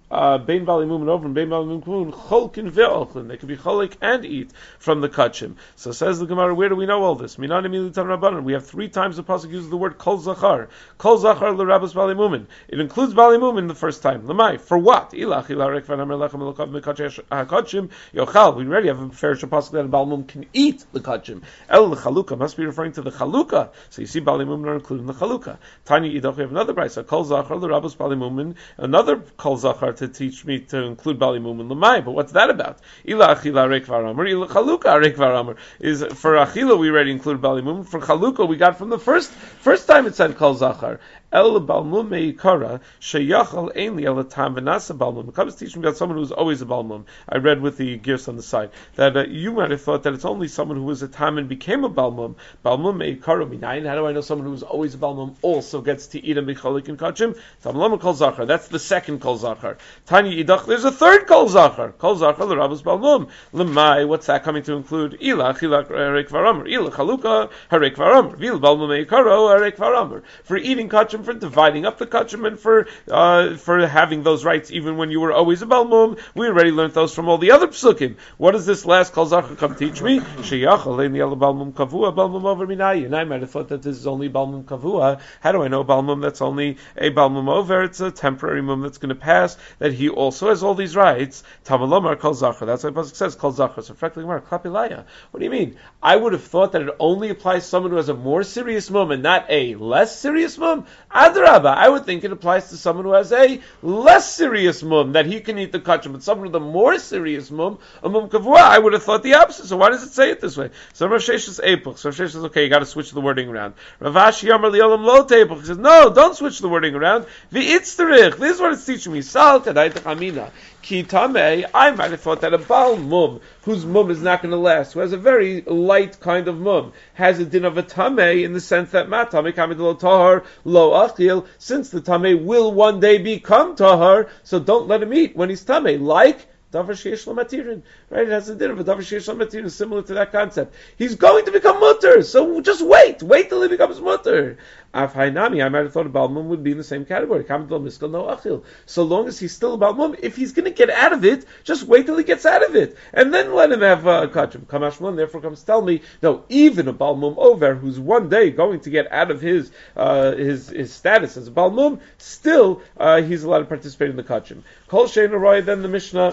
uh, bein bali mumin over and bein bali mumin cholkin ve'ochlin. They could be cholik and eat from the kachim. So says the Gemara, where do we know all this? Minan emilitan rabbanan. We have three times the pasuk uses the word kol zachar. Kol zachar l'rabbos bali mumin. It includes bali mumin the first time. Lamai, for what? Ilach ilarek v'namer lechem elokav mekachesh hakachim yochal. We already have a fair pasuk that a bali mumin can eat the kachim. El l'chaluka must be referring to the chaluka. So you see bali mumin are included in the chaluka. Tanya Yidoch, we have another brayso. Kol zachar l'rabbos bali mumin. Another kol zachar to teach me to include bali mumin lamai. But what's that about? Ilach ilarek v'namer ila chaluka arek v'namer is for achila we already included bali mumin. For chaluka we got from the first first time it said kol zachar. El balmum meikara sheyachal ainli el tam v'nasa balmum. It comes teaching about someone who's always a balmum. I read with the gears on the side that uh, you might have thought that it's only someone who was a tam and became a balmum. Balmum meikara minayin. How do I know someone who was always a balmum also gets to eat a mecholik and kachim? Tamlam kol zachar. That's the second kol zachar. Tanya idach. There's a third kol zachar. Kol zachar l'rabos balmum. Lemai. What's that coming to include? Ilach ilach harek varamur. Ilach haluka harek varamur. Vil balmum meikaro harek varamur. For eating kachim, for dividing up the kachim, and for uh, for having those rights even when you were always a balmum. We already learned those from all the other psukim. What does this last kol zachar come teach me? Sheyachal ein yel balmum kavua balmum over minayin. And I might have thought that this is only balmum kavua. How do I know balmum that's only a balmum over? It's a temporary mum that's going to pass. That he also has all these rights. Tamalomar kol zachar. That's what the pasuk says. Kol zachar. So frankly, klapilaya. What do you mean? I would have thought that it only applies to someone who has a more serious mum and not a less serious mum. Adrabah, I would think it applies to someone who has a less serious mum, that he can eat the kachim, but someone with a more serious mum, a mum kavua, I would have thought the opposite. So why does it say it this way? So Rav Sheshes is epuch. So Rav Sheshes says, okay, you got to switch the wording around. Rav Ashi Amar Li'olam Lo Tepuch. He says, no, don't switch the wording around. V'itzterich. This is what it's teaching me. Sal kadai techamina. Ki tamei. I might have thought that a bal mum, whose mum is not going to last, who has a very light kind of mum, has a din of a tamei in the sense that ma tamei kamid lo tahar lo achil, since the tamei will one day become tahar, so don't let him eat when he's tamei. Like davar sheish lo matirin, right? It has a din of a davar sheish lo matirin, similar to that concept. He's going to become mutter, so just wait, wait till he becomes mutter. Af hainami, I might have thought a balmum would be in the same category. Kamid lo miskal no achil. So long as he's still a balmum, if he's going to get out of it, just wait till he gets out of it, and then let him have a kachim. Kamashman therefore comes to tell me, no, even a balmum over who's one day going to get out of his uh, his his status as a balmum, still uh, he's allowed to participate in the kachim. Kol shein aroy, then the Mishnah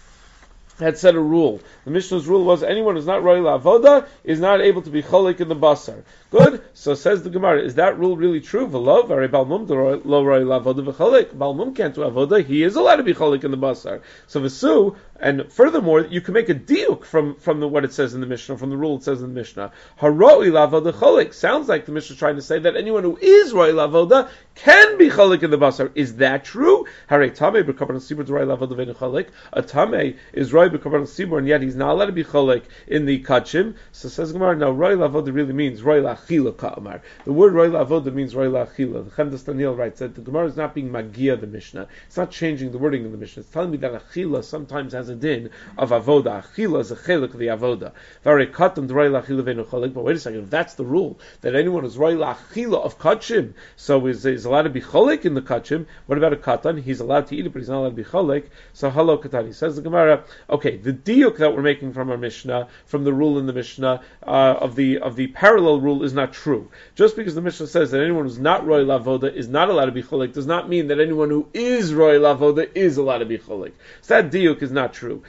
had said a rule. The Mishnah's rule was anyone who's not royal avoda is not able to be cholik in the basar. Good. So says the Gemara, is that rule really true? V'lo v'arei balmum lo royal avoda v'cholik. Balmum can't do avoda. He is allowed to be cholik in the basar. So v'su, and furthermore, you can make a diuk from from the, what it says in the Mishnah, from the rule it says in the Mishnah. Haroi lavoda cholik. Sounds like the Mishnah is trying to say that anyone who is royal avoda can be cholik in the basar. Is that true? Harei tamei b'kavan sibur royal avoda v'en cholik. A tamei is royal b'kavan sibur, and yet he's not allowed to be cholik in the kachim. So says Gemara, no, royal avoda really means royal achila ka'amar. The word royal avoda means royal achila. The Chemdas Daniel writes that the Gemara is not being magia the Mishnah. It's not changing the wording of the Mishnah. It's telling me that achila sometimes has a din of avoda. Achila is a chelik of the avoda. Very katan the royal achila ve'enu cholik. But wait a second, if that's the rule, that anyone who's royal achila of kachim, so is, is allowed to be cholik in the kachim, what about a katan? He's allowed to eat it, but he's not allowed to be cholik. So hello katani. Says the Gemara, okay, the diuk that we're making from our Mishnah, from the rule in the Mishnah, uh, of the of the parallel rule is not true. Just because the Mishnah says that anyone who's not royal avoda is not allowed to be cholik does not mean that anyone who is royal avoda is allowed to be cholik. So that diuk is not true.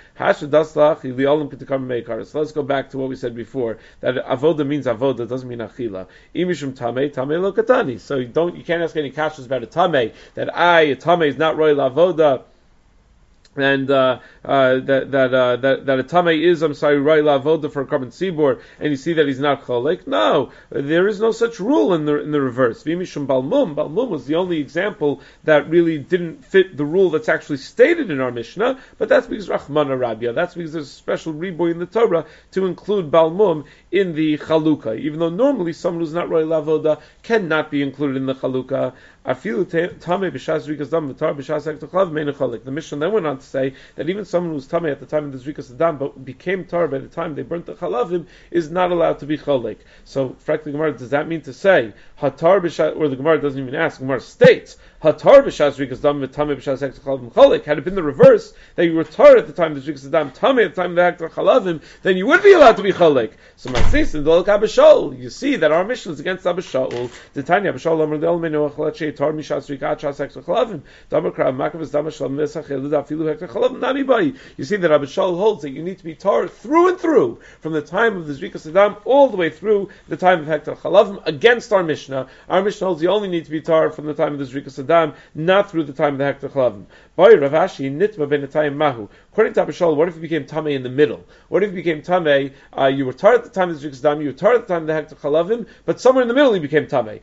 So let's go back to what we said before, that avoda means avoda, doesn't mean achila. Imishum tamei, tamei lo katani. So you don't, you can't ask any kashas about a tamei, that I, a tamei is not royal avoda, and uh, uh, that that uh, that that a tamei is, I'm sorry, royal avoda for a carbon sibor, and you see that he's not cholik. No, there is no such rule in the in the reverse. V'mishum balmum, balmum was the only example that really didn't fit the rule that's actually stated in our Mishnah, but that's because Rachmana Rabia. That's because there's a special riboy in the Torah to include balmum in the chalukah, even though normally someone who's not royal avoda cannot be included in the chalukah. The Mishnah then went on to say that even someone who was tamei at the time of the Zrikas Adam, but became tar by the time they burnt the chalavim, is not allowed to be cholek. So, frankly, Gemara, does that mean to say hatar b'shas, or the Gemara doesn't even ask? Gemara states hatar b'shas Zrikas Adam v'tamei b'shas hektar chalavim cholek. Had it been the reverse, that you were tar at the time of the Zrikas Adam, tamei at the time of the hektar chalavim, then you would be allowed to be cholek. So, Matzis and Dolak Abba Shaul, you see that our mission is against Abba Shaul. The Tanya Abba Shaul Amar Del Menu Achalat Shei Tar Mishas Rikat Shas Hektar Chalavim. Damar Krav Makav Dama Shalom Mesach Eluda Filu Hektar Chalavim Nami Bai. You see that Abba Shaul holds that you need to be tar through and through from the time of the Zrikas Adam all the way through the time of Hektar Chalavim against our Mishnah. Our Mishnah holds you only need to be tar from the time of the Zrikas Adam, not through the time of the Hektar Chalavim. Bai Rav Ashi Nitma Ben Atayim Mahu. According to Abba Shaul, what if you became tamei in the middle? What if you became tamei? Uh, you were tar at the time of the Zrikas Adam, you were tar at the time of the Hektar Chalavim, but somewhere in the middle you became tamei.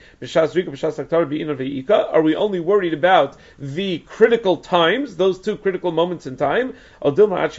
Are we only worried about the critical times, those two critical moments in time? Or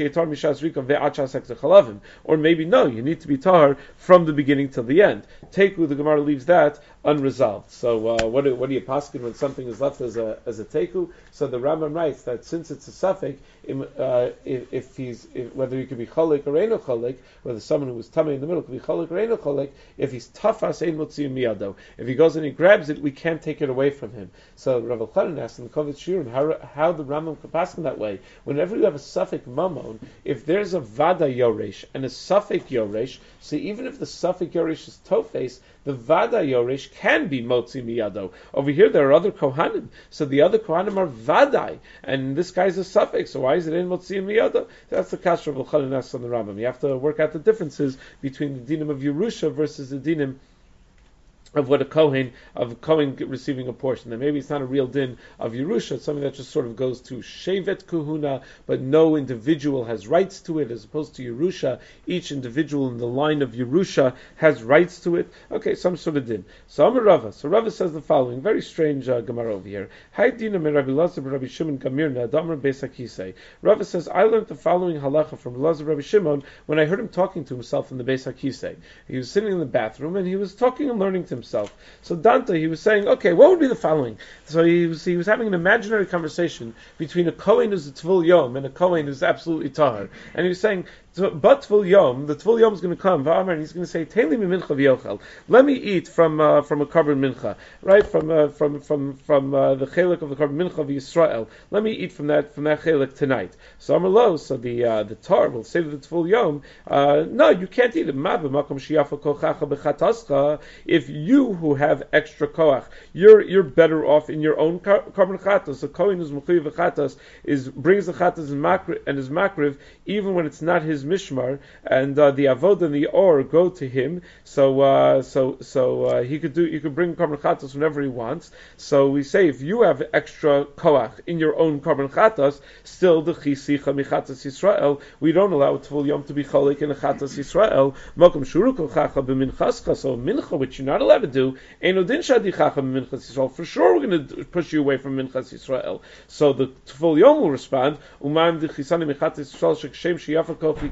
maybe no, you need to be tar from the beginning till the end. Teku, the Gemara leaves that unresolved. So uh, what do, what do you paskin when something is left as a as a teku? So the Rambam writes that since it's a suffix, uh, if, if he's if, whether he could be cholik or eno cholik, whether someone who was tamei in the middle could be cholik or eno cholik, if he's tafas ein motziyim miyado, if he goes and he grabs it, we can't take it away from him. So Rav Elchanan asked in the Kovitz Shiurim how how the Rambam could paskin that way. Whenever you have a suffix mamon, if there's a vada yoresh and a suffix yoresh, so even if the suffix yoresh is tofes, the vada yoresh can be motzi miyado. Over here there are other kohanim, so the other kohanim are vadai, and this guy's a suffix, so why is it in motzi miyado? That's the kasher of Elchanan asks on the Rambam. You have to work out the differences between the dinim of Yerusha versus the dinim of what a Kohen, of a Kohen receiving a portion. Then maybe it's not a real din of Yerusha, it's something that just sort of goes to Shevet Kuhuna, but no individual has rights to it, as opposed to Yerusha, each individual in the line of Yerusha has rights to it. Okay, some sort of din. So Amar Rava, so Rava says the following, very strange uh, Gemara over here. Hai dina me Rabbi Lazar Rabbi Shimon Gamirna, Damar Beis HaKisei. Rava says, I learned the following halacha from Lazar Rabbi Shimon when I heard him talking to himself in the Beis HaKisei. He was sitting in the bathroom and he was talking and learning to himself. So Danta, he was saying, okay, what would be the following? So he was he was having an imaginary conversation between a Kohen who's a Tvul Yom and a Kohen who's absolutely Tahar. And he was saying, but Tvul Yom, the Tvul Yom is going to come, and he's going to say, Teili mi mincha v'yochel. Let me eat from uh, from a carbon mincha, right? From uh, from from from uh, the chelik of the carbon mincha v'Yisrael. Let me eat from that from that chelik tonight. So Amar Lo, so the uh, the Tar will say to the Tvul Yom, uh, no, you can't eat it. Ma b'makom sheyafa kochacha b'chatascha. If you who have extra koach, you're you're better off in your own carbon chatas. The Kohen who's mechuyev v'chatas is brings the chatas and makriv and his makriv even when it's not his mishmar, and uh, the avod and the or go to him. So, uh, so, so uh, he could do. You could bring carbon chatas whenever he wants. So we say if you have extra koach in your own carbon chatas, still the chisicha michatas Yisrael. We don't allow tvul yom to be cholik in a chatas Yisrael. Mokum shuru kochacha b'minchascha. So mincha, which you're not allowed to do, eno din shadichacha b'minchas Yisrael. For sure, we're going to push you away from minchas Yisrael. So the tvul yom will respond, uman dichisani michatas Yisrael shekshem sheyafa kochi.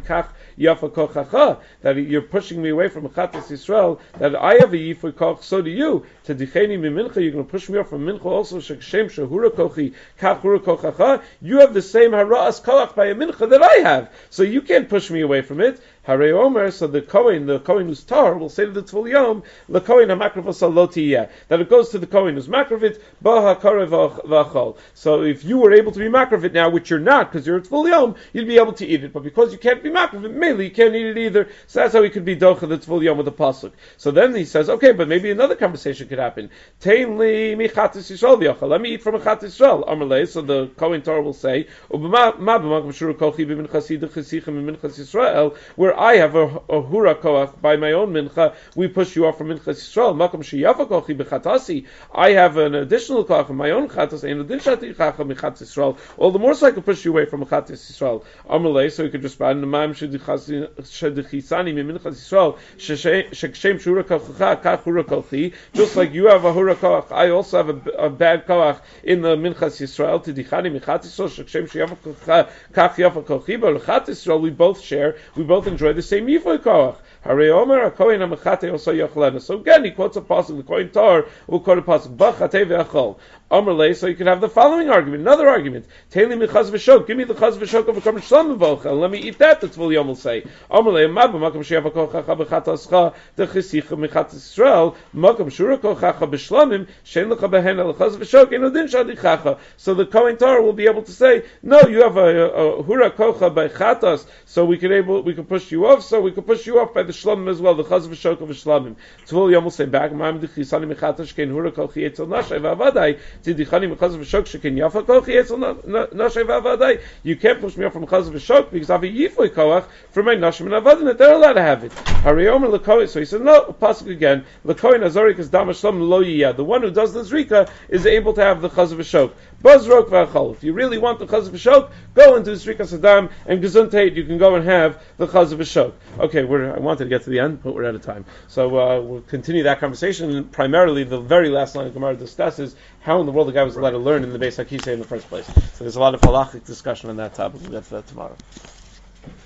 That you're pushing me away from Chatas Yisrael, that I have a Yifur Koch, so do you. To Dicheni Mincha, you're going to push me off from Mincha also, Shekshem Shehura Kochi, Kach Hura Kochacha. You have the same Hara'as Koach by a Mincha that I have, so you can't push me away from it. Hare Omer, so the Kohen, the Kohen who's tar, will say to the Tvul Yom, the Kohen HaMakrav Salotiyeh, that it goes to the Kohen who's Makravit, Ba HaKarev V'Achol. So if you were able to be Makravit now, which you're not, because you're a Tvul Yom, you'd be able to eat it, but because you can't be Makravit, mainly you can't eat it either, so that's how he could be Docha the Tvul Yom with the Pasuk. So then he says, okay, but maybe another conversation could happen. Tein li mi Chatas Yisrael v'Yochel, let me eat from a Chatas Yisrael, Amalei, so the Kohen Torah will say, Ma b'makom shuru kochi b'minchas yidach chesichem b'minchas Yisrael, where I have a, a hura koach by my own mincha, we push you off from minchas Yisrael. Makom sheyafa kochi b'chatasi, I have an additional koach of my own chatas, ein odin shati chacha b'chatas Yisrael. All the more so I can push you away from chatas Yisrael. Amalei, so he could respond, Namaim shedichisani minchas Yisrael, shekshem shura kochacha kach hura kochi. Just like you have a hura koach, I also have a, a bad koach in the minchas Yisrael. Tidichani michatas Yisrael, shekshem sheyafa kochacha kach yafa kochi. But chatas Yisrael, we both share, we both enjoy the same Yifoy Koach. Hare Omer HaKohen HaMechate also Yochlena. So again, he quotes a pasuk, the Kohen Tar, who quote a pasuk, B'chatei ve'achol. Amarle, so you can have the following argument, another argument. Teili mi chaz v'shok, give me the chaz v'shok of a kamer shlam v'ochel, let me eat that, the Tvul Yom will say. Amarle, mabba makam she'av ha'kochacha b'chatascha, dechisicha mechat Yisrael, makam shura kochacha b'shlamim, she'en lecha behen el chaz v'shok, en odin shadichacha. So the Kohen Tar will be able to say, no, you have a, a, a hura kocha by chatas, so we can able, we can push you off, so we can push you off by the shlamim as well, the chaz v'shok of shlamim. Tvul Yom will say back, ma'am dechisani mechatash, kein hura kochi etzel nashay v'avadai, you can't push me off from chaz v'shok because I have a yifoy koach for my nashim and avadim that they're allowed to have it. So he said, no, pasuk again. The one who does the zrika is able to have the chaz v'shok. If you really want the chaz v'shok, go into zrika sadam and gesundheit. You can go and have the chaz v'shok. Okay, we're, I wanted to get to the end, but we're out of time. So uh, we'll continue that conversation. And primarily, the very last line of Gemara discusses how in the world the guy was allowed to learn in the Beis HaKisei in the first place. So there's a lot of halachic discussion on that topic. We'll get to that tomorrow.